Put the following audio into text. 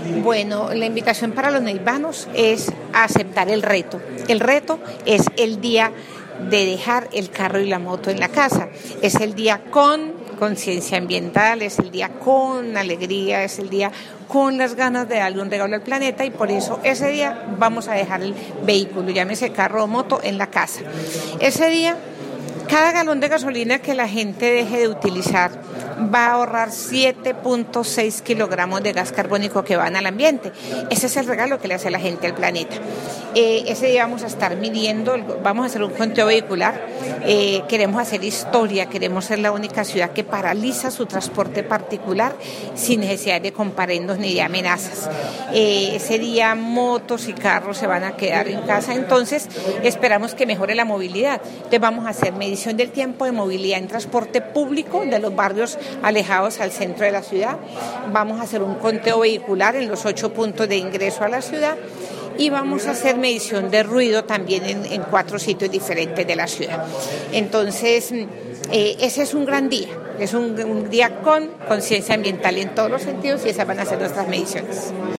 Bueno, la invitación para los neivanos es aceptar el reto. El reto es el día de dejar el carro y la moto en la casa. Es el día con conciencia ambiental, es el día con alegría, es el día con las ganas de darle un regalo al planeta, y por eso ese día vamos a dejar el vehículo, llámese carro o moto, en la casa. Ese día, cada galón de gasolina que la gente deje de utilizar va a ahorrar 7.6 kilogramos de gas carbónico que van al ambiente. Ese es el regalo que le hace la gente al planeta. Ese día vamos a estar midiendo, vamos a hacer un conteo vehicular, queremos hacer historia, queremos ser la única ciudad que paraliza su transporte particular sin necesidad de comparendos ni de amenazas. Ese día motos y carros se van a quedar en casa, entonces esperamos que mejore la movilidad. Entonces vamos a hacer medición del tiempo de movilidad en transporte público de los barrios alejados al centro de la ciudad. Vamos a hacer un conteo vehicular en los 8 puntos de ingreso a la ciudad y vamos a hacer medición de ruido también en 4 sitios diferentes de la ciudad. Entonces, ese es un gran día, es un día con conciencia ambiental en todos los sentidos, y esas van a ser nuestras mediciones.